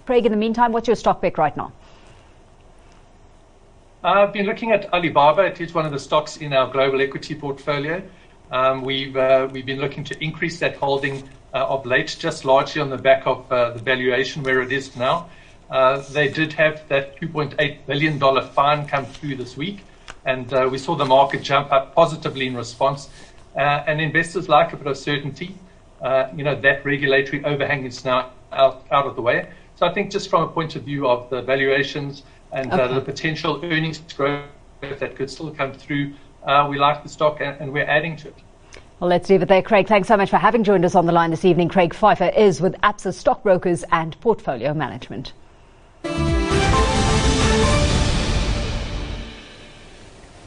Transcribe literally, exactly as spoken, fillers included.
Craig, in the meantime, what's your stock pick right now? I've been looking at Alibaba. It is one of the stocks in our global equity portfolio. Um, we've uh, we've been looking to increase that holding uh, of late, just largely on the back of uh, the valuation where it is now. Uh, they did have that two point eight billion dollars fine come through this week, and uh, we saw the market jump up positively in response. Uh, and investors like a bit of certainty. Uh, you know, that regulatory overhang is now out, out of the way. So I think just from a point of view of the valuations and okay. uh, the potential earnings growth that could still come through, uh, we like the stock and, and we're adding to it. Well, let's leave it there, Craig. Thanks so much for having joined us on the line this evening. Craig Pfeiffer is with Absa Stockbrokers and Portfolio Management.